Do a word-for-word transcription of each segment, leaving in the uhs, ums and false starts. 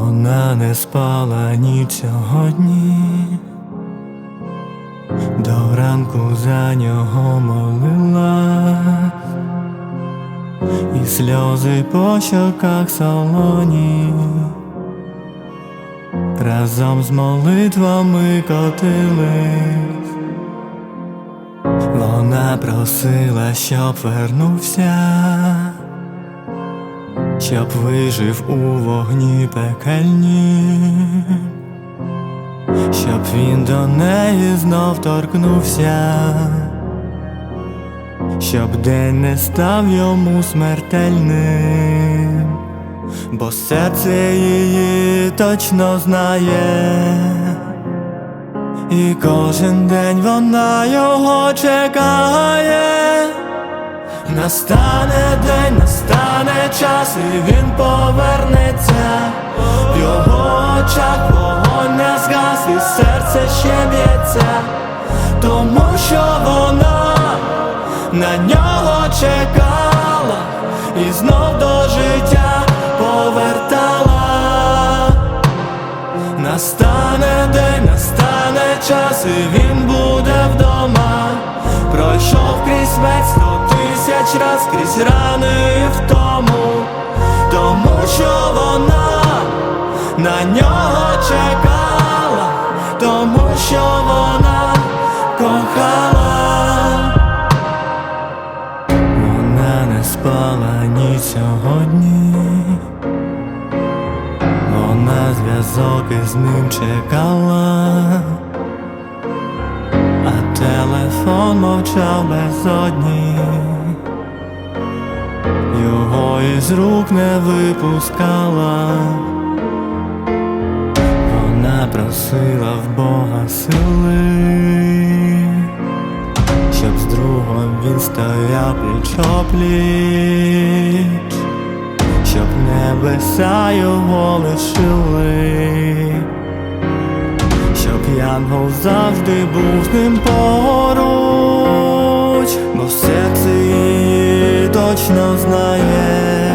Вона не спала ніч сьогодні, до ранку за нього молилась, і сльози по щоках солоні разом з молитвами котились. Вона просила, щоб вернувся, щоб вижив у вогні пекельні, щоб він до неї знов торкнувся, щоб день не став йому смертельним, бо серце її точно знає, і кожен день вона його чекає. Настане день, настане час, і він повернеться. В його очах вогонь не згас, і серце ще б'ється, тому що вона на нього чекала і знов до життя повертала. Настане день, настане час, і він буде вдома. Пройшов крізь смерть сто тисяч раз, крізь рани і втому, тому що вона на нього чекала, тому що вона кохала. Вона не спала ніч сьогодні, вона зв'язок із ним чекала, а телефон мовчав безодні, його із рук не випускала. Вона просила в Бога сили, щоб з другом він стояв пліч-о-пліч, щоб небеса його лишили, щоб янгол завжди був з ним поруч, бо в серці її точно знає,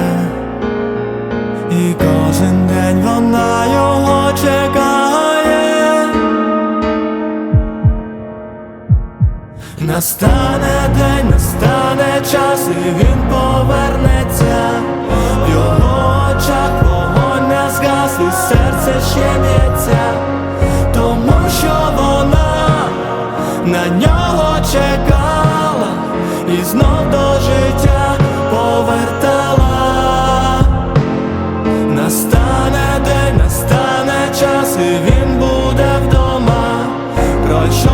і кожен день вона його чекає. Настане день, настане час, і він повернеться. В його очах вогонь не згас, і серце ще б'ється, тому що вона на нього чекала і знов до життя повертала. Настане день, настане час, і він буде вдома. Пройшов